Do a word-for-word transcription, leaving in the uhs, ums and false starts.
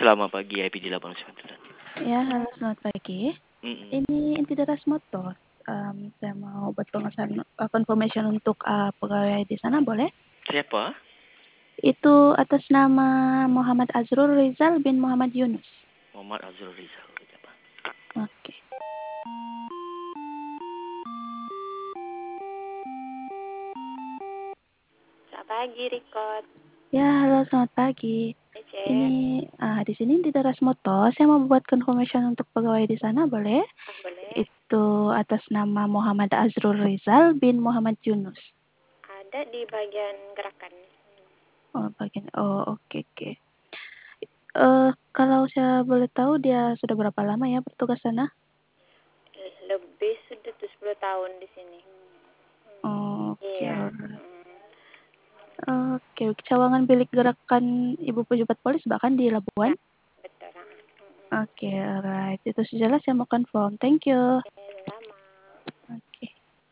selamat pagi I P D delapan sembilan. Ya, halo selamat pagi. Mm-mm. Ini Inti Daras Motor. Um, saya mau buat pengesahan uh, confirmation untuk uh, pegawai di sana, boleh? Siapa? Itu atas nama Muhammad Azrul Rizal bin Muhammad Yunus. Muhammad Azrul Rizal. Siapa? Oke. Selamat pagi, Rikot. Ya, halo selamat pagi. Ece. Ini uh, di sini Inti Daras Motor. Saya mau buat confirmation untuk pegawai di sana, boleh? Ah, boleh. Itu atas nama Muhammad Azrul Rizal bin Muhammad Yunus. Ada di bagian gerakan. Oh, bagian. Oh, oke oke. Uh, kalau saya boleh tahu dia sudah berapa lama ya bertugas sana? Lebih sudah tuh sepuluh tahun di sini. Oke, Iya. alright. Hmm. Oke, cawangan bilik gerakan Ibu Pejabat Polis bahkan di Labuan. Ya, betul. Hmm. Oke, alright. Itu sajalah saya mau confirm. Thank you.